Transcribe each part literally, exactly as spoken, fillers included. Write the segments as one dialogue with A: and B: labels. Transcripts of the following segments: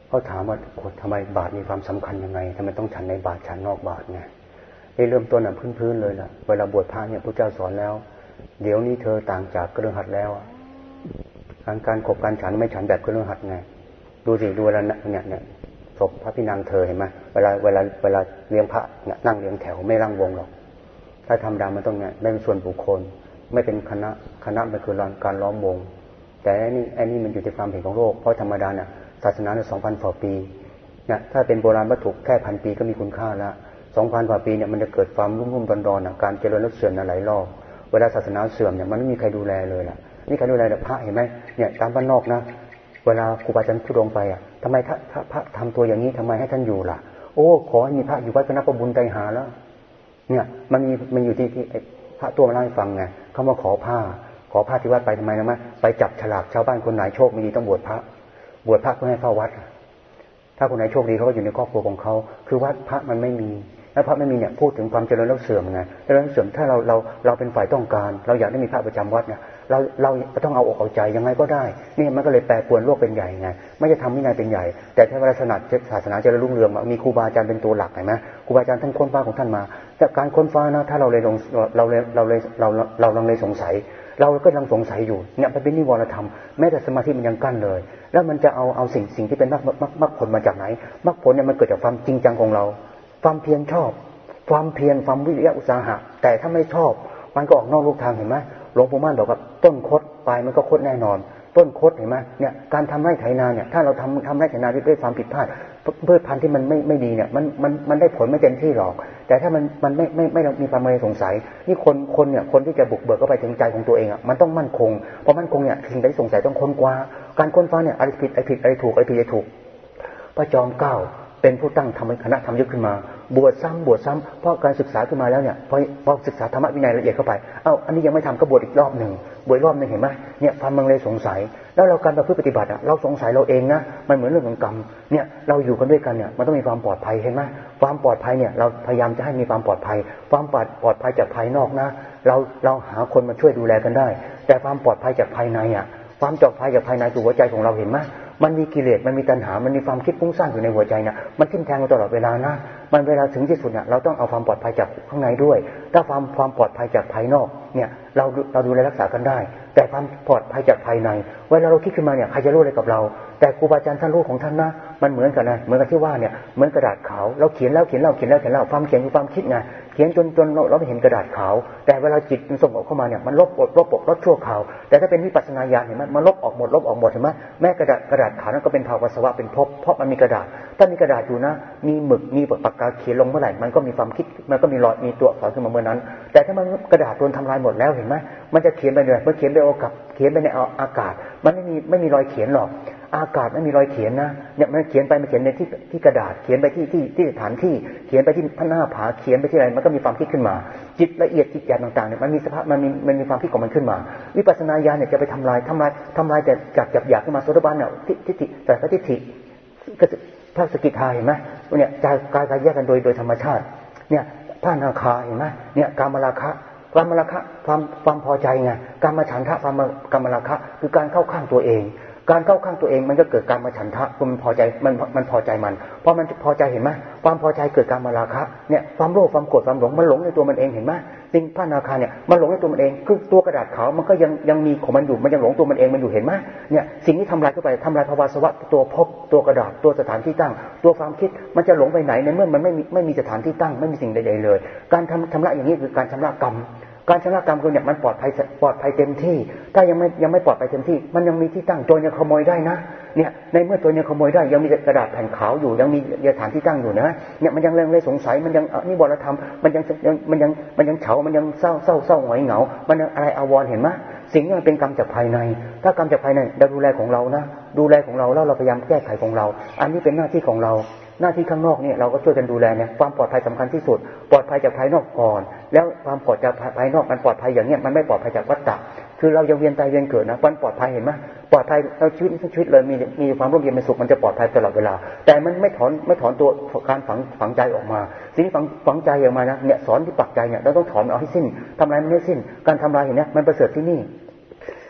A: เขาถามว่าทำไมบาตรมีความสำคัญยังไงทำไมต้องฉันในบาตรฉันนอกบาตรไงไอ้เริ่มต้นอ่ะพื้นๆเลยล่ะเวลาบวชพระเนี่ยพระเจ้าสอนแล้วเดี๋ยวนี้เธอต่างจากเครือขัดแล้วการการขบการฉันไม่ฉันแบบเครือขัดไงดูสิดูเวลาเนี่ยเนี่ยศพพระพี่นางเธอเห็นไหมเวลาเวลาเวลาเลี้ยงพระเนี่ยนั่งเลี้ยงแถวไม่ร่างวงหรอกถ้าทำดามันต้องเนี่ยไม่เป็นส่วนบุคคลไม่เป็นคณะคณะมันคือการล้อมวงแต่อันนี้อันนี้มันอยู่ในความเห็นของโลกเพราะธรรมดาเนี่ยศาสนาเนี่ยสองพันกว่าปีเนี่ยถ้าเป็นโบราณวัตถุแค่พันปีก็มีคุณค่าละสองพันกว่าปีเนี่ยมันจะเกิดความรุ่มรุ่มดอนดอนการเจริญและเสื่อมหลายรอบเวลาศาสนาเสื่อมเนี่ยมันไม่มีใครดูแลเลยล่ะนี่ใครดูแลแต่พระเห็นไหมเนี่ยตามบ้านนอกนะเวลาครูบาอาจารย์ทุดงไปอ่ะทำไมถ้าพระทำตัวอย่างนี้ทำไมให้ท่านอยู่ล่ะโอ้ขอให้มีพระอยู่วัดก็นับว่าบุญใจหาแล้วเนี่ยมันมีมันอยู่ที่ที่พระตัวมาเล่าให้ฟังไงเขามาขอผ้าขอผ้าที่วัดไปทำไมนะมั้ยไปจับฉลากชาวบ้านคนไหนโชคไม่ดีต้องบวชพระบวชพระเพื่อให้เฝ้าวัดถ้าคนไหนโชคดีเขาก็อยู่ในครอบครัวของเขาคือวัดพระมันไม่มีแล้วพระไม่มีเนี่ยพูดถึงความเจริญแล้วเสื่อมไงเจริญเสื่อมถ้าเราเราเราเป็นฝ่ายต้องการเราอยากได้มีพระประจำวัดเนี่ยเราเราต้องเอาอกเอาใจยังไงก็ได้นี่มันก็เลยแปรปรวนโลกเป็นใหญ่ไงไม่จะทำวินัยเป็นใหญ่แต่ถ้าเวลาศาสนาเจริญรุ่งเรืองมีครูบาอาจารย์เป็นตัวหลักเห็นไหมครูบาอาจารย์ท่านค้นฟ้าของท่านมาแต่การค้นฟ้านะถ้าเราเลยลงเราเลยเราเลยเราเราลังเลสงสัยเราก็ยังสงสัยอยู่เนี่ยมันเป็นนิวรธรรมแม้แต่สมาธิมันยังกั้นเลยแล้วมันจะเอาเอาสิ่งสิ่งที่เป็นมรรคมรรคผลมาจากไหนมรรคผลเนี่ยมันเกิดจากความจริงจังของเราความเพียรชอบความเพียรความวิริยะอุตสาหะแต่ถ้าไม่ชอบมันก็ออกนอกลูกทางเห็นไหมหลวงปู่มั่นบอกว่าต้นคดปลายมันก็คดแน่นอนต้นคดเห็นไหมเนี่ยการทำไร่ไถนาเนี่ยถ้าเราทำทำไร่ไถนาด้วยความผิดพลาดพืชพันธุ์ที่มันไม่ไม่ดีเนี่ยมันมันมันได้ผลไม่เต็มที่หรอกแต่ถ้ามันมันไม่ไม่ไม่มีความสงสัยนี่คนคนเนี่ยคนที่จะบุกเบิกเข้าไปถึงใจของตัวเองอ่ะมันต้องมั่นคงเพราะมั่นคงเนี่ยสิ่งใดสงสัยต้องค้นคว้าการค้นคว้าเนี่ยอะไรผิดอะไรผิดอะไรถูกอะไรผิดอะไรถูกพระจอมเกล้าเป็นผู้ตั้งทำคณะธรรมยุทธขึ้นมาบวชซ้ำบวชซ้ำเพราะการศึกษาขึ้นมาแล้วเนี่ยพอพอศึกษาธรรมวินัยละเอียดเข้าไปเอ้าอันนี้ยังไม่ทำก็บวชอีกรอบหนึ่งบวชรอบหนึ่งเห็นไหมเนี่ยความมันเลยสงสัยแล้วเราการประพฤติปฏิบัติอ่ะเราสงสัยเราเองนะมันเหมือนเรื่องของกรรมเนี่ยเราอยู่กันด้วยกันเนี่ยมันต้องมีความปลอดภัยเห็นไหมความปลอดภัยเนี่ยเราพยายามจะให้มีความปลอดภัยความปลอดปลอดภัยจากภายนอกนะเราเราหาคนมาช่วยดูแลกันได้แต่ความปลอดภัยจากภายในอ่ะความปลอดภัยจากภายในคือหัวใจของเราเห็นไหมมันมีกิเลสมันมีตัณหามันมีความคิดฟุ้งซ่านอยู่ในหัวใจนะมันทิ่มแทงเราตลอดเวลานะมันเวลาถึงที่สุดเนี่ยเราต้องเอาความปลอดภัยจากข้างในด้วยถ้าความความปลอดภัยจากภายนอกเนี่ยเราเราดูแลรักษากันได้แต่ความปลอดภัยจากภายในเวลาเราคิดขึ้นมาเนี่ยใครจะรู้อะไรกับเราแต่ครูบาอาจารย์ท่านรู้ของท่านนะมันเหมือนกันนะเหมือนกับที่ว่าเนี่ยเหมือนกระดาษขาวเราเขียนแล้วเขียนแล้วเขียนแล้วเขียนแล้วความเขียนคือความคิดไงเขียนจนจนเราเราไม่เห็นกระดาษขาวแต่เวลาจิตมันส่งออกเข้ามาเนี่ยมันลบอดลบปกลบชั่วขาวแต่ถ้าเป็นวิปัสสนาญาณเห็นไหมมันลบออกหมดลบออกหมดเห็นไหมแม้กระดาษกระดาษขาวนั้นก็เป็นภาวะสวะเป็นภพเพราะมันมีกระดาษถ้ามีกระดาษอยู่นะมีหมึกมีปากกาเขียนลงเมื่อไหร่มันก็มีความคิดมันก็มีรอยมีตัวอักษรขึ้นมาเมื่อนั้นแต่ถ้ามันกระดาษโดนทำลายหมดแล้วเห็นไหมมันจะเขียนไปเลยมันเขียนไปโอกาสเขียนไปในอากาศมันไม่มีไม่มีรอยเขียนหรอกอากาศไม่มีรอยเขียนนะเนี่ยมันเขียนไปมันเขียนในที่ที่กระดาษเขียนไปที่ที่ที่สถานที่เขียนไปที่หน้าผาเขียนไปที่อะไรมันก็มีความคิดขึ้นมาจิตละเอียดจิตหยาบต่างๆเนี่ยมันมีสภาพมันมีมันมีความคิดของมันขึ้นมาวิปัสสนาญาณเนี่ยจะไปทำลายทำลายทำลายแต่จากจับหยาบขึ้นมาโสดาบันเนี่ยทิฏฐิแต่ทิฏฐิพระสกิทาเห็นไหมเนี่ยกายกายกายแยกกันโดยโดยธรรมชาติเนี่ยพระนาคาเห็นไหมเนี่ยกามราคะกามราคะความความพอใจไงกามฉันทะความกามราคะคือการเข้าข้างตัวเองการเข้าข้างตัวเองมันก็เกิดการมาฉันทะมันพอใจมันมันพอใจมันเพราะมันพอใจเห็นไหมความพอใจเกิดการมาราคะเนี่ยความโลภความโกรธความหลงมันหลงในตัวมันเองเห็นไหมสิ่งพระนาคาเนี่ยมันหลงในตัวมันเองคือตัวกระดาษขาวมันก็ยังยังมีของมันอยู่มันยังหลงตัวมันเองมันอยู่เห็นไหมเนี่ยสิ่งที่ทำลายเข้าไปทำลายภาวะสวะตัวภพตัวกระดาษตัวสถานที่ตั้งตัวความคิดมันจะหลงไปไหนในเมื่อมันไม่มีไม่มีสถานที่ตั้งไม่มีสิ่งใดๆเลยการทำชำระอย่างนี้คือการชำระกรรมการชำระกรรมคือเนี่ยมันปลอดภัยปลอดภัยเต็มที่ถ้ายังไม่ยังไม่ปลอดภัยเต็มที่มันยังมีที่ตั้งโจรยังขโมยได้นะเนี่ยในเมื่อโจรยังขโมยได้ยังมีกระดาษแผ่นขาวอยู่ยังมีสถานที่ตั้งอยู่นะเนี่ยมันยังเรื่องเลยสงสัยมันยังนิวรธรรมมันยังมันยังมันยังเฉามันยังเศร้าเศร้าเศร้าหงอยเหงามันอะไรอาวรณ์เห็นไหมสิ่งนี้มันเป็นกรรมจากภายในถ้ากรรมจากภายในเราดูแลของเรานะดูแลของเราแล้วเราพยายามแก้ไขของเราอันนี้เป็นหน้าที่ของเราหน้าที่ข้างนอกเนี่ยเราก็ช่วยกันดูแลเนี่ยความปลอดภัยสำคัญที่สุดปลอดภัยจากภายนอกก่อนแล้วความปลอดจากภายนอกมันปลอดภัยอย่างเนี้ยมันไม่ปลอดภัยจากวัฏฏะคือเรายังเวียนตายเวียนเกิดนะมันปลอดภัยเห็นไหมปลอดภัยเราชีวิตทั้งชีวิตเลยมีมีความร่มเย็นเป็นสุขมันจะปลอดภัยตลอดเวลาแต่มันไม่ถอนไม่ถอนตัวการฝังฝังใจออกมาสิ่งที่ฝังฝังใจออกมานะเนี่ยสอนที่ปักใจเนี่ยเราต้องถอนเอาให้สิ้นทำลายมันให้สิ้นการทำลายเห็นไหมมันประเสริฐที่นี่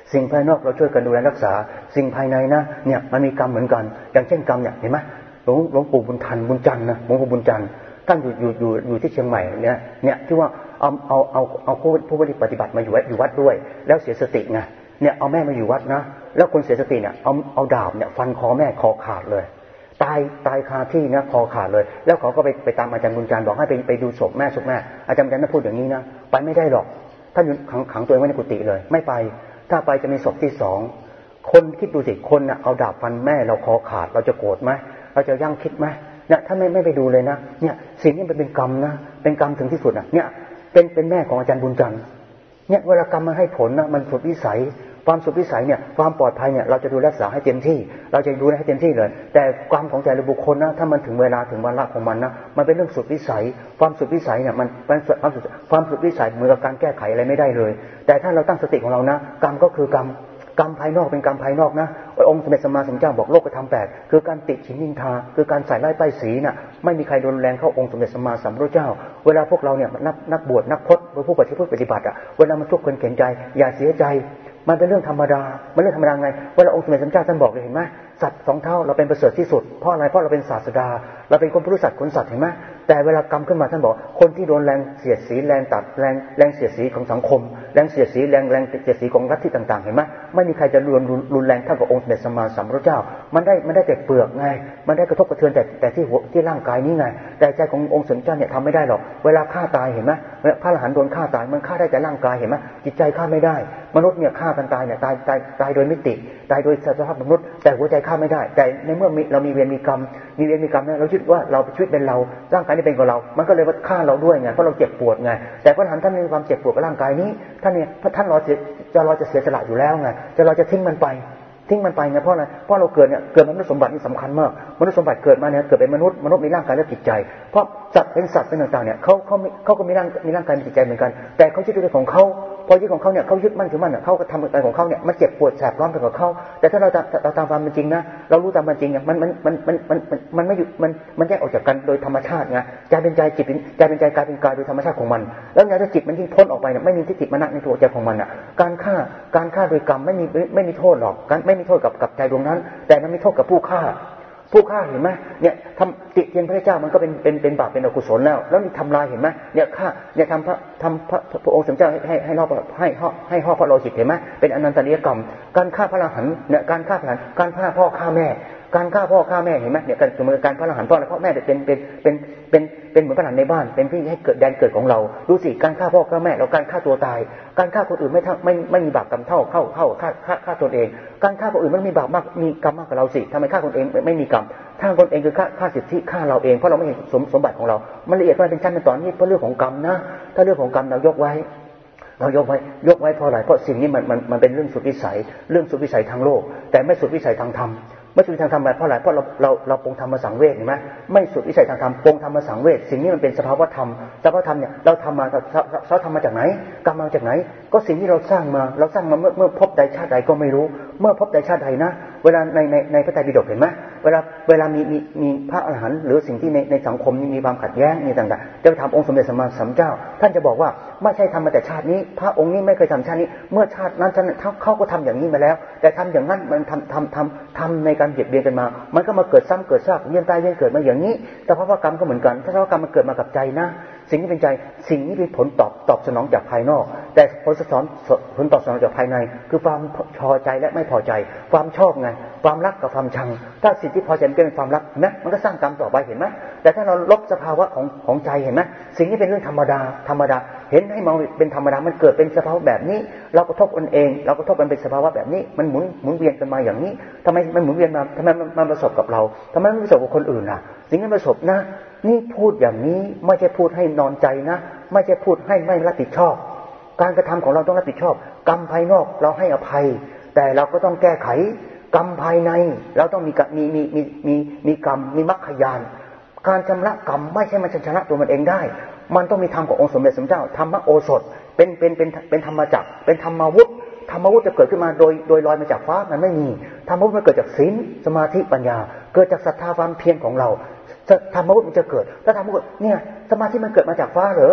A: สิ่งภายนอกเราช่วยกันดูแลรักษาสิ่งภายในนะเนี่ยมันมีกรรมเหมือนกันอย่างเช่นกรรมเนี่ยเห็นไหมหลวงหลวงปู่บุญทันบุญจันทร์นะหลวงปู่บุญจันทร์ท่านอยู่อยู่อยู่อยู่ที่เชียงใหม่เนี่ยเนี่ยที่ว่าเอาเอาเอาเอาผู้ผู้ปฏิบัติมาอยู่วัดอยู่วัดด้วยแล้วเสียสติไงเนี่ยเอาแม่มาอยู่วัดนะแล้วคนเสียสติเนี่ยเอาเอาดาบเนี่ยฟันคอแม่คอขาดเลยตายตายคาที่นะคอขาดเลยแล้วเขาก็ไปไปตามอาจารย์บุญจันทร์บอกให้ไปไปดูศพแม่ศพแม่อาจารย์บุญจันทร์พูดอย่างนี้นะไปไม่ได้หรอกท่านอยู่ขังขังตัวเองไว้ในกุฏิเลยไม่ไปถ้าไปจะมีศพที่สองคนคิดดูสิคนน่ะเอาดาบฟันแม่เราคอขาดเราจะโกรธไหมเราจะยั่งคิดไหมเนี่ยถ้าไม่ไม่ไปดูเลยนะเนี่ยสิ่งนี้มันเป็นกรรมนะเป็นกรรมถึงที่สุดนะเนี่ยเป็นเป็นแม่ของอาจารย์บุญจันทร์เนี่ยเวลากรรมมันให้ผลนะมันสุดวิสัยความสุดวิสัยเนี่ยความปลอดภัยเนี่ยเราจะดูรักษาให้เต็มที่เราจะดูแลให้เต็มที่เลยแต่ความของแต่ละบุคคลนะถ้ามันถึงเวลาถึงวาระของมันนะมันเป็นเรื่องสุดวิสัยความสุดวิสัยเนี่ยมันเป็นความสุดความสุดวิสัยเหมือนกับการแก้ไขอะไรไม่ได้เลยแต่ถ้าเราตั้งสติของเรานะกรรมก็คือกรรมกรรมภายนอกเป็นกรรมภายนอกนะองค์สมเด็จสัมมาสัมพุทธเจ้าบอกโลกธรรมแปดคือการติฉินนินทาคือการใส่ร้ายป้ายสีน่ะไม่มีใครโดนแรงเข้าองค์สมเด็จสัมมาสัมพุทธเจ้าเวลาพวกเราเนี่ยนักนักบวชนักพจน์ผู้ปฏิบัติปฏิบัติอ่ะเวลามันทุกข์คนเข็นใจอย่าเสียใจมันเป็นเรื่องธรรมดามันเรื่องธรรมดาไงเวลาองค์สมเด็จสัมมาสัมพุทธเจ้าท่านบอกเลยเห็นไหมสัตว์สองเท่าเราเป็นประเสริฐที่สุดเพราะอะไรเพราะเราเป็นศาสดาเราเป็นคนผู้รู้สัตว์คนสัตว์เห็นไหมแต่เวลากรรมขึ้นมาท่านบอกคนที่โดนแรงเสียดสีแรงตัดแรงแรงเสียดสีของสังคมแรงเสียดสีแรงแรงเสียดสีของลัทธิต่างๆเห็นไหมไม่มีใครจะรุนรุนแรงเท่ากับองค์สมเด็จสัมมาสัมพุทธเจ้ามันได้มันได้แต่เปลือกไงมันได้กระทบกระเทือนแต่แต่ที่หัวที่ร่างกายนี้ไงแต่ใจขององค์สมเด็จเจ้าเนี่ยทำไม่ได้หรอกเวลาฆ่าตายเห็นไหมพระอรหันต์โดนฆ่าตายมันฆ่าได้แต่ร่างกายเห็นไหมจิตใจฆ่าไม่ได้มนุษย์เนี่ยฆ่ากันตายเนี่ยตายตายตายโดยมิติตายโดยสภาพมนุษย์แต่หัวใจฆ่าไม่ได้แต่ในเมื่อเรามีเวรมีกรรมมีเวรมีกรรมเนี่ยเราคิดว่าเราชีวิตเป็นเราร่างกายนี่เป็นของเรามันก็เลยว่าฆ่าเราด้วยไงเพราะเราเจ็บปวดไงแต่พระอรหันต์ท่านมีความเจ็บปวดกับร่างกายนี้ท่านเนี่ยพระท่านรอจะรอจะเสียสละอยู่แล้วไงจะรอจะทิ้งมันไปทิ้งมันไปไงเพราะอะไรเพราะเราเกิดเนี่ยเกิดมนุษย์สมบัตินี่สำคัญมากมนุษย์สมบัติเกิดมาเนี่ยเกิดเป็นมนุษย์มนุษย์มีร่างกายและจิตใจเพราะสัตว์เป็นสัตว์เป็นต่างๆเนี่ยเขาเขาเขาก็มีร่างมีร่างกายมีจิตใจเหมือนกันแต่เขายึดด้วยของเขาพอยึดของเขาเนี่ยเขายึดมั่นถือมั่นเนี่ยเขาก็ทำอะไรของเขาเนี่ยมันเจ็บปวดแสบร้อนไปกับเขาแต่ถ้าเราเราตามความเป็นจริงนะเรารู้ตามความจริงเนี่ยมันมันมันมันมันมันไม่หยุดมันมันแยกออกจากกันโดยธรรมชาติไงใจเป็นใจจิตเป็นใจเป็นใจกายเป็นกายโดยธรรมชาติของมันแล้วไงถ้าจิตมันยิ่งพ้นออกไปเนี่ยไม่มีทิฏฐิมานะในตัวใจของมันอ่ะการฆ่าการฆ่าโดยกรรมไม่มีไม่มีโทษหรอกการไม่มีโทษกับกับใจดวงนั้นแต่มันมีโทษกับผู้ฆ่าผู้ฆ่าเห็นไหมเนี่ยทำติเตียนพระเจ้ามันก็เป็นเป็นเป็นบาปเป็นอกุศลแล้วแล้วนี่ทำลายเห็นไหมเนี่ยฆ่าเนี่ยทำพระทำพระพระองค์สมเจ้าให้ให้ให้รอบให้ให้ให้ห่อพระโลหิตเห็นไหมเป็นอนันตริยกรรมการฆ่าพระอรหันต์เนี่ยการฆ่าพระอรหันต์การฆ่าพ่อฆ่าแม่การฆ่าพ่อฆ่าแม่เห็นไหมเนี่ยการสมมติการพระอรหันต์พ่อและพ่อแม่เป็นเป็นเป็นเป็นเป็นเหมือนพระอรหันต์ในบ้านเป็นที่ให้เกิดแดนเกิดของเราดูสิการฆ่าพ่อฆ่าแม่แล้วการฆ่าตัวตายการฆ่าคนอื่นไม่เท่าไม่ไม่มีบาปกรรมเท่าเข้าเข้าฆ่าฆ่าฆ่าตนเองการฆ่าคนอื่นมันมีบาปมากมีกรรมมากกว่าเราสิทำไมฆ่าคนเองไม่มีกรรมฆ่าคนเองคือฆ่าฆ่าสิทธิฆ่าเราเองเพราะเราไม่เห็นสมสมบัติของเรามันละเอียดมันเป็นชั้นเป็นตอนนี้เพราะเรื่องของกรรมนะถ้าเรื่องของกรรมเรายกไว้เรายกไว้ยกไว้เพราะอะไรเพราะสิ่งนี้มันมันมันเป็นเรื่องสุดวิสัยเรื่องสุดวิสัยทางโลกแต่ไม่สุดวิสัยทางธรรมไม่สุดวิสัยทางธรรมเพราะอะไรเพราะเราเราเราปรงธรรมสังเวชเห็นไหมไม่สุดวิสัยทางธรรมปรงธรรมสังเวชสิ่งนี้มันเป็นสภาวะธรรมสภาวะธรรมเนี่ยเราทำมาเราทำมาจากไหนกรรมมาจากไหนก็สิ่งที่เราสร้างมาเราสร้างมาเมื่อเมื่อพบใดชาติใดก็ไม่รู้เมื่อพบใดชาติใดนะเวลาในในในพระไตรปิฎกเห็นไหมเวลาเวลามีมีมีพระอรหันต์หรือสิ่งที่ในในสังคมนี้มีความขัดแย้งมีต่างๆจะไปถามองค์สมเด็จสัมมาสัมพุทธเจ้าท่านจะบอกว่าไม่ใช่ทำมาแต่ชาตินี้พระองค์นี้ไม่เคยทำชาตินี้เมื่อชาตินั้นท่านเขาก็ทำอย่างนี้มาแล้วแต่ทำอย่างนั้นมันทำทำทำทำในการเบียดเบียนกันมามันก็มาเกิดซ้ำเกิดซากเวียนตายเวียนเกิดมาอย่างนี้แต่เพราะว่ากรรมก็เหมือนกันถ้าเพราะกรรมมันเกิดมากับใจนะสิ่งที่เป็นใจสิ่งนี้เป็นผลตอบตอบสนองจากภายนอกแต่ผลสะท้อนผลตอบสนองจากภายในคือความพอใจและไม่พอใจความชอบไงความรักกับความชังถ้าสิ่งที่พอใจเป็นความรักนะมันก็สร้างกรรมต่อไปเห็นไหมแต่ถ้าเราลบสภาวะของของใจเห็นไหมสิ่งนี้เป็นเรื่องธรรมดาธรรมดาเห็นให้มองเป็นธรรมดามันเกิดเป็นสภาวะแบบนี้เราก็ทบกันเองเราก็ทบกันเป็นสภาวะแบบนี้มันหมุนหมุนเวียนกันมาอย่างนี้ทำไมมันหมุนเวียนมาทำไมมันประสบกับเราทำไมไม่ประสบกับคนอื่นล่ะสิ่งที่ประสบนะนี่พูดอย่างนี้ไม่ใช่พูดให้นอนใจนะไม่ใช่พูดให้ไม่รับผิดชอบการกระทำของเราต้องรับผิดชอบกรรมภายนอกเราให้อภัยแต่เราก็ต้องแก้ไขกรรมภายในเราต้องมีมีมีมีมีมีกรรมมีมรรคญาณการชำระกรรมไม่ใช่มันชนะตัวมันเองได้มันต้องมีธรรมขององค์สมเด็จสัมมาสัมพุทธเจ้าธรรมโอสถเป็นเป็นเป็นเป็นธรรมจักรเป็นธรรมาวุธธรรมวุฒิจะเกิดขึ้นมาโดยโดยลอยมาจากฟ้ามันไม่มีธรรมวุฒิมันเกิดจากศีลสมาธิปัญญาเกิดจากศรัทธาความเพียรของเราธรรมวุฒิมันจะเกิดถ้าธรรมวุฒิเนี่ยสมาธิมันเกิดมาจากฟ้าเหรอ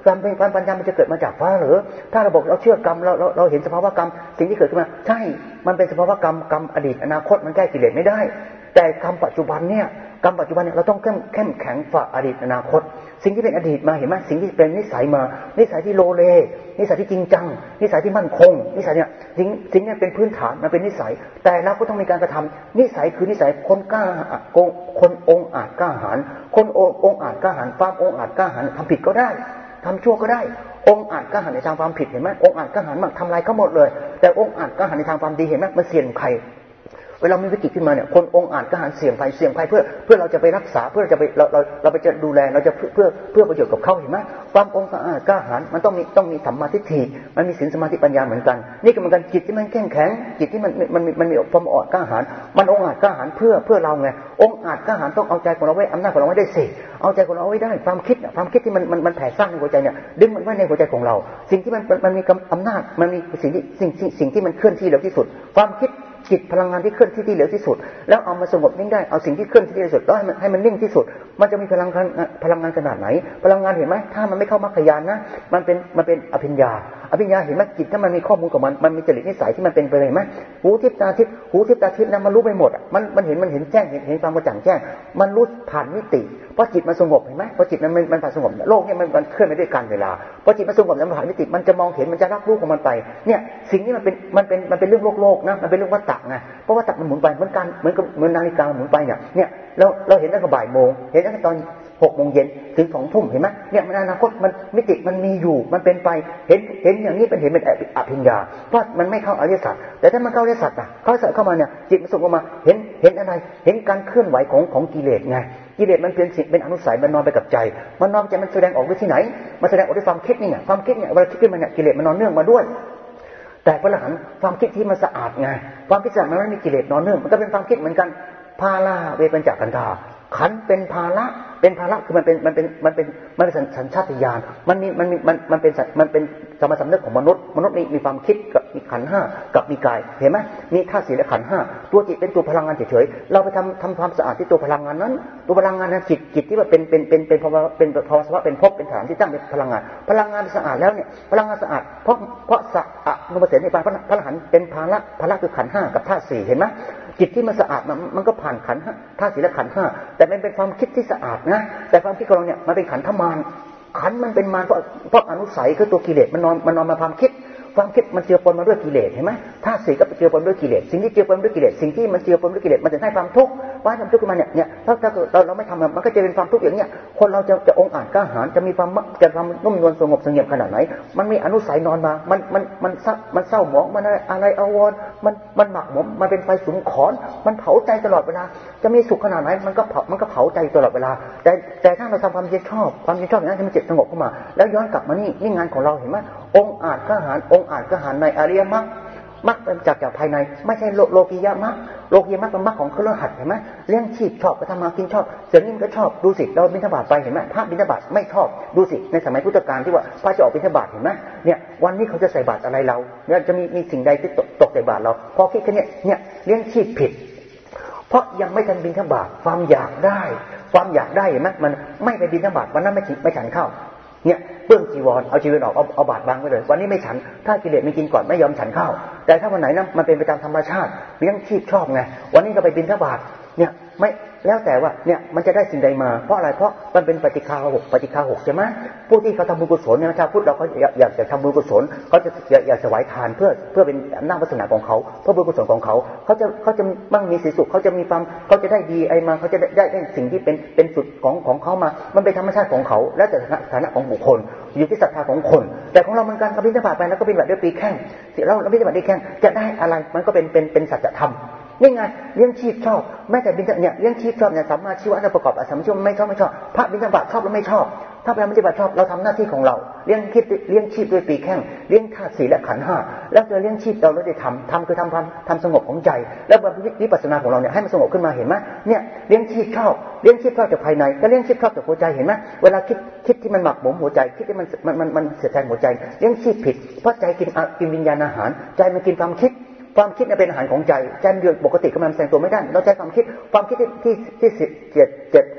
A: กรรมเป็นความปัญญามันจะเกิดมาจากฟ้าหรือถ้าเราบอกเราเชื่อกรรมเราเราเราเห็นสภาวะกรรมสิ่งที่เกิดขึ้นมาใช่มันเป็นสภาวะกรรมกรรมอดีตอนาคตมันแก้กิเลสไม่ได้แต่กรรมปัจจุบันเนี่ยกรรมปัจจุบันเนี่ยเราต้องเข้มเข้มแข็งฝ่าอดีตอนาคตสิ่งที่เป็นอดีตมาเห็นไหมสิ่งที่เป็นนิสัยมานิสัยที่โลเลนิสัยที่จริงจังนิสัยที่มั่นคงนิสัยเนี่ยสิ่งสิ่งนี้เป็นพื้นฐานมันเป็นนิสัยแต่เราก็ต้องมีการกระทำนิสัยคือนิสัยคนกล้าคนองอาจกล้าหาญคนองอาจกล้าหาญความองอาจกล้าหาญทำผิดก็ได้ทำชั่วก็ได้องอาจกล้าหาญในทางความผิดเห็นไหมองอาจกล้าหาญมันทำลายเขาหมดเลยแต่องอาจกล้าหาญในทางความดีเห็นไหมมันเสี่ยงภัยเวลามีวิกฤตขึ้นมาเนี่ยคนองอาจกล้าหาญเสี่ยงภัยเสี่ยงภัยเพื่อเพื่อเราจะไปรักษาเพื่อจะไปเราเราเราไปจะดูแลเราจะเพื่อเพื่อเพื่อประโยชน์กับเขาเห็นไหมความองอาจกล้าหาญมันต้องมีต้องมีสัมมาทิฏฐิมันมีศีลสมาธิปัญญาเหมือนกันนี่ก็เหมือนกันจิตที่มันเข้มแข็งจิตที่มันมันมันมีความอ่อนกล้าหาญมันองอาจกล้าหาญเพื่อเพื่อเราไงองอาจกล้าหาญต้องเอาใจของเราไว้อำนาจของเราไว้ได้สิเอาใจของเราไว้ได้ความคิดความคิดที่มันมันมันแผ่ซ่านในหัวใจเนี่ยดึงมันไว้ในหัวใจของเราสิ่งที่มันมันมีอำนาจมันมีสิ่งที่สิ่งสิ่งที่มันเคลื่อนที่เร็วที่สุดความคิดจิตพลังงานที่เคลื่อนที่ที่เร็วที่สุดแล้วเอามาสงบนิ่งได้เอาสิ่งที่เคลื่อนที่เร็วที่สุดแล้วให้มันให้มันนิ่งที่สุดมันจะมีพลังงานพลังงานขนาดไหนพลังงานเห็นไหมถ้ามันไม่เข้ามรรคญาณนะมันเป็นมันเป็นอภิญญาอภิญญาเห็นไหมจิตถ้ามันมีข้อมูลกับมันมันมีจริตนิสัยที่มันเป็นไปเลยไหมหูทิพตาทิพหูทิพตาทิพนั้นมันรู้ไปหมดมันมันเห็นมันเห็นแจ้งเห็นเห็นความกระจ่างแจ้งมันรู้ผ่านมิติเพราะจิตมันสงบเห็นไหมพอจิตมันมันผ่านสงบโลกเนี่ยมันมันเคลื่อนไปด้วยกันเวลาพอจิตมันสงบแล้วมันผ่านมิติมันจะมองเห็นมันจะรับรู้ของมันไปเนี่ยสิ่งนี้มันเป็นมันเป็นมันเป็นเรื่องโลกโลกนะมันเป็นเรื่องวัฏฏะไงเพราะวัฏฏะมันหมุนไปเหมือนกันเหมือนกับเหมือนนาฬิกาหมุนไปเนี่ยเนี่ยเราเราเห็นตั้งแต่บ่ายโมงเห็นตั้งแต่ตอนหกโมงเย็นถึงสองทุ่มเห็นไหมเนี่ยมันอนาคตมันมิติมันมีอยู่มันเป็นไปเห็นเห็นอย่างนี้เป็นเห็นเป็นอภิญญาเพราะมันไม่เข้าอริยสัจแต่ถ้ามันเข้าอริยสัจอ่ะเข้าอริยสัจเข้ามาเนี่ยจิตมันส่งออกมาเห็นเห็นอะไรเห็นการเคลื่อนไหวของของกิเลสไงกิเลสมันเป็นสิ่งเป็นอนุสัยมันนอนไปกับใจมันนอนใจมันแสดงออกด้วยที่ไหนมันแสดงออกด้วยความคิดนี่ไงความคิดเนี่ยเวลาคิดขึ้นมาเนี่ยกิเลสมันนอนเนื่องมาด้วยแต่พระอรหันต์ความคิดที่มันสะอาดไงความคิดสะอาดมันไม่มีกิเลสนอนเนื่องมันก็เป็นความคิดเหมือนกันพาลาเวปัญจกันธาขันเป็นภาระเป็นภาระคือมันเป็นมันเป็นมันเป็นมันเป็นสัญชาตญาณมันมีมันมีมันมันเป็นมันเป็นธรรมสำนึกของมนุษย์มนุษย์นี่มีความคิดกับมีขันธ์ห้ากับมีกายเห็นไหมมีธาตุสี่และขันธ์ห้าตัวจิตเป็นตัวพลังงานเฉยๆเราไปทำทำความสะอาดที่ตัวพลังงานนั้นตัวพลังงานนั้นจิตจิตที่ว่าเป็นเป็นเป็นเป็นภาวะเป็นภาวะสภาวะเป็นภพเป็นฐานที่ตั้งเป็นพลังงานพลังงานสะอาดแล้วเนี่ยพลังงานสะอาดเพราะเพราะสะอาดนุปเสนในพระพระอรหันต์เป็นภาระภาระคือขันธ์ห้ากับธาตุสี่เห็นไหมจิตที่มันสะอาดมันมันก็ผ่านขันธ์ธาตุสี่และขันธ์ห้าแต่มันเป็นความคิดที่สะอาดนะแต่ความคิดของเราเนี่ยมันเป็นขันธมารขันมันเป็นมารเพราะเพราะอนุสัยคือตัวกิเลสมันนอนมันนอนมาความคิดความคิดมันเจือปนมาด้วยกิเลสเห็นไหมธาตุสี่ก็เจือปนด้วยกิเลสสิ่งที่เจือปนด้วยกิเลสสิ่งที่มันเจือปนด้วยกิเลสมันจะให้ความทุกข์ว่าทำทุกข์ขึ้นมาเนี่ยเนี่ยถ้าถ้าเราเราไม่ทำมันก็จะเป็นความทุกข์อย่างเนี้ยคนเราจะจะองอาจกล้าหาญจะมีความจะความนุ่มนวลสงบเสงี่ยมขนาดไหนมันมีอนุสัยนอนมามันมันมันมันเศร้าหมองมันอะไรอาวรณ์มันมันหมักหมมมันเป็นไฟสุมขอนมันเผาใจตลอดเวลาจะมีสุขขนาดไหนมันก็เผามันก็เผาใจตลอดเวลาแต่แต่ถ้าเราทำความเย็นชอบความเย็นชอบอย่างนั้นจะมันจิตสงบเข้ามาแล้วย้อนกลับมานี่นี่งานของเราเห็นไหมองอาจกล้าหาญองอาจกล้าหาญในอริยมรรคมรรคเป็นจากจากภายในไม่ใช่โลโลกียะมรรคโลกียะมรรคเป็นมรรคของเครือขัดเห็นไหมเลี้ยงชีพชอบไปทำมากินชอบเสือนิ่มก็ชอบดูสิเราบิณฑบาตไปเห็นไหมพระบิณฑบาตไม่ชอบดูสิในสมัยพุทธกาลที่ว่าพระจะออกบิณฑบาตเห็นไหมเนี่ยวันนี้เขาจะใส่บาตรอะไรเราเนี่ยจะมีมีสิ่งใดที่ตกตกใส่บาตรเราพอคิดแค่นี้เนี่ยเลี้ยงชีพผิดเพราะยังไม่ทันบิณฑบาตความอยากได้ความอยากได้เห็นไหมมันไม่ไปบิณฑบาตวันนั้นไม่ไม่ฉันข้าวเนี่ยเปื้อนจีวรเอาจีวรออกเอาเอาบาตรบังไว้เลยวันนี้ไม่ฉันถ้ากิเลสไม่กินก่อนไม่ยอมฉันข้าวแต่ถ้าวันไหนนะมันเป็นไปตามธรรมชาติเลี้ยงชีพชอบไงวันนี้เราไปบิณฑบาตเนี่ยไม่แล้วแต่ว่าเนี่ยมันจะได้สิ่งใดมาเพราะอะไรเพราะมันเป็นปฏิฆาหกปฏิฆาหกใช่ไหมผู้ที่เขาทำบุญกุศลเนี่ยชาวพุทธเราเขาอยากอยากจะทำบุญกุศลเขาจะอยากอยากถวายทานเพื่อเพื่อเป็นอำนาจวาสนาของเขาเพื่อบุญกุศลของเขาเขาจะเขาจะมั่งมีสีสุขเขาจะมีความเขาจะได้ดีไอ้มาเขาจะได้ได้สิ่งที่เป็นเป็นสุดของของเขามามันเป็นธรรมชาติของเขาแล้วแต่ฐานะของบุคคลอยู่ที่ศรัทธาของคนแต่ของเรามันการบิณฑบาตไปแล้วก็บิณฑบาตด้วยปีแข้งเราเราบิณฑบาตด้วยแข้งจะได้อะไรมันก็เป็นเป็นเป็นสัจธรรมนี่ไงเลี้ยงชีพชอบแม้แต่บิณฑบาตเนี่ยเลี้ยงชีพชอบเนี่ยสัมมาชีวะประกอบอสัมมาชีวะไม่ชอบไม่ชอบพระบิณฑบาตชอบหรือไม่ชอบถ้าพระบิณฑบาตชอบเราทำหน้าที่ของเราเลี้ยงคิดเลี้ยงชีพด้วยปีแข้งเลี้ยงธาตุสี่และขันธ์ห้าแล้วจะเลี้ยงชีพเราได้ทำทำคือทำความทำสงบของใจแล้ววิปัสสนาของเราเนี่ยให้มันสงบขึ้นมาเห็นไหมเนี่ยเลี้ยงชีพชอบเลี้ยงชีพชอบจากภายในก็เลี้ยงชีพชอบจากหัวใจเห็นไหมเวลาคิดคิดที่มันหมักหมมหัวใจคิดที่มันมันมันมันเสียแทงหัวใจเลี้ยงชีพผิดเพราะใจกินกินวิญญาณอาหารใจมันกินความคิดความคิดเป็นอาหารของใจใจเดือดปกติก็มันแสดงตัวไม่ได้เราใช้ความคิดความคิดที่ที่ที่เจ็ดเจ็ด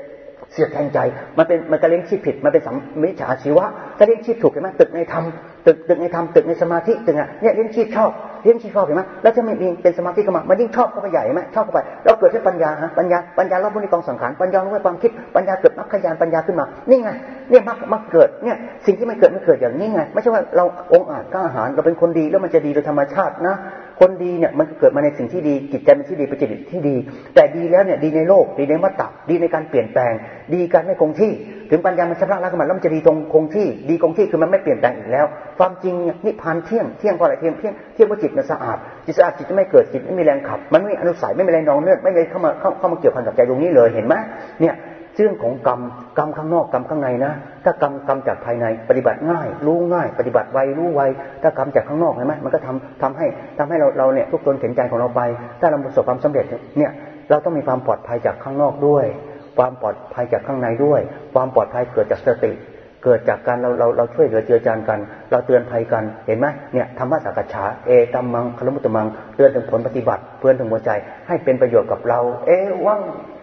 B: เสียดแทงใจมันเป็นมันก็เลี้ยงชีพผิดมันเป็นสัมมิจฉาชีวะถ้าเลี้ยงชีพถูกเห็นไหมตึกในธรรมตึกตึกในธรรมตึกในสมาธิตึกอ่ะเนี่ยเลี้ยงชีพชอบเลี้ยงชีพชอบเห็นไหมแล้วถ้าไม่มีเป็นสมาธิก็มามันยิ่งชอบเข้าไปใหญ่ไหมชอบเข้าไปแล้วเกิดที่ปัญญาฮะปัญญาปัญญารอบรู้ในกองสังขารปัญญารู้ในความคิดปัญญาเกิดมรรคญาณปัญญาขึ้นมานี่ไงเนี่ยมรรคมรรคเกิดเนี่ยสิ่งที่ไม่เกิดไม่เกิดอย่างนี้ไงไม่ใช่ว่าเราองค์อาจกล้าหาญเราเป็นคนดีแล้วมันจะดีโดยธรรมชาตินะคนดีเนี่ยมันเกิดมาในสิ่งที่ดีจิตใจมันที่ดีเป็นจิตที่ดีแต่ดีแล้วเนี่ยดีในโลกดีในวัฏฏะดีในการเปลี่ยนแปลงดีการไม่คงที่ถึงปัญญามันชำระล้างขึ้นมาแล้วมันจะดีตรงคงที่ดีคงที่คือมันไม่เปลี่ยนแปลงอีกแล้วความจริงนิพพานเที่ยงเที่ยงเพราะอะไรเที่ยงเที่ยงเที่ยงเพราะจิตมันสะอาดจิตสะอาดจิตจะไม่เกิดจิตไม่มีแรงขับมันไม่มีอนุสัยไม่มีแรงนองเลือดไม่มีเข้ามาเข้าเข้ามาเกี่ยวพันกับใจตรงนี้เลยเห็นไหมเนี่ยเรื่องของกรรมกรรมข้างนอกกรรมข้างในนะถ้ากรรมกรรมจากภายในปฏิบัติง่ายรู้ง่ายปฏิบัติไวรู้ไวถ้ากรรมจากข้างนอกเห็นไหมมันก็ทำทำให้ทำให้เราเราเนี่ยทุกตนเห็นใจของเราไปถ้าเราประสบความสำเร็จเนี่ยเราต้องมีความปลอดภัยจากข้างนอกด้วยความปลอดภัยจากข้างในด้วยความปลอดภัยเกิดจากสติเกิดจากการเราเราเราช่วยเหลือเจือจานกันเราเตือนภัยกันเห็นไหมเนี่ยธรรมะสักฉาเอตัมมังคลมุตตมังเตือนถึงผลปฏิบัติเพื่อนถึงหัวใจให้เป็นประโยชน์กับเราเอวัง